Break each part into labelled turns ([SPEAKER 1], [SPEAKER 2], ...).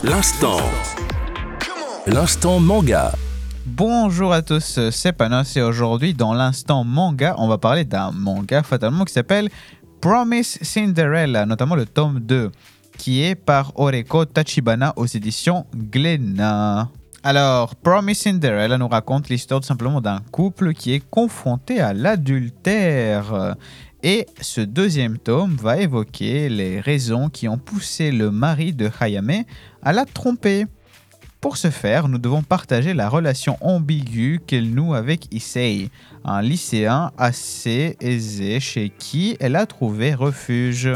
[SPEAKER 1] L'instant. L'instant manga.
[SPEAKER 2] Bonjour à tous, c'est Panos et aujourd'hui dans l'instant manga, on va parler d'un manga fatalement qui s'appelle Promise Cinderella, notamment le tome 2, qui est par Oreko Tachibana aux éditions Glénat. Alors, Promise Cinderella nous raconte l'histoire tout simplement d'un couple qui est confronté à l'adultère. Et ce deuxième tome va évoquer les raisons qui ont poussé le mari de Hayame à la tromper. Pour ce faire, nous devons partager la relation ambiguë qu'elle noue avec Issei, un lycéen assez aisé chez qui elle a trouvé refuge.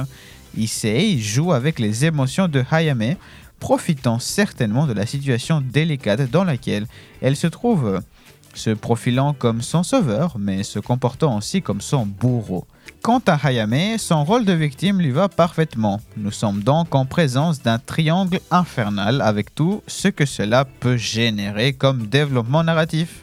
[SPEAKER 2] Issei joue avec les émotions de Hayame, profitant certainement de la situation délicate dans laquelle elle se trouve, se profilant comme son sauveur, mais se comportant aussi comme son bourreau. Quant à Hayame, son rôle de victime lui va parfaitement. Nous sommes donc en présence d'un triangle infernal avec tout ce que cela peut générer comme développement narratif.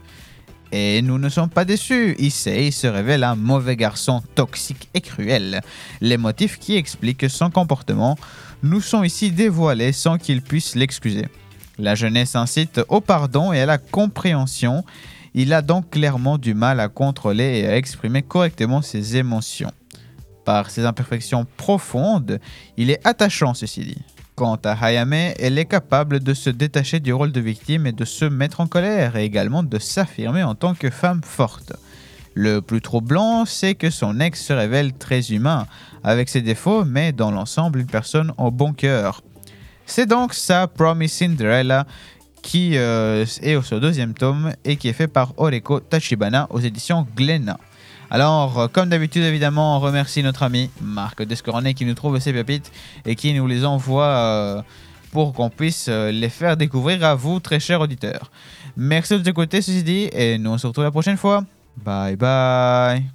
[SPEAKER 2] Et nous ne sommes pas déçus, Issei se révèle un mauvais garçon toxique et cruel. Les motifs qui expliquent son comportement nous sont ici dévoilés sans qu'il puisse l'excuser. La jeunesse incite au pardon et à la compréhension. Il a donc clairement du mal à contrôler et à exprimer correctement ses émotions. Par ses imperfections profondes, il est attachant ceci dit. Quant à Hayame, elle est capable de se détacher du rôle de victime et de se mettre en colère et également de s'affirmer en tant que femme forte. Le plus troublant, c'est que son ex se révèle très humain, avec ses défauts, mais dans l'ensemble une personne au bon cœur. C'est donc ça, Promise Cinderella, qui est au deuxième tome et qui est fait par Oreko Tachibana aux éditions Glénat. Alors, comme d'habitude, évidemment, on remercie notre ami Marc Descoronnet qui nous trouve ces pépites et qui nous les envoie pour qu'on puisse les faire découvrir à vous, très chers auditeurs. Merci de nous écouter, ceci dit, et nous on se retrouve la prochaine fois. Bye bye.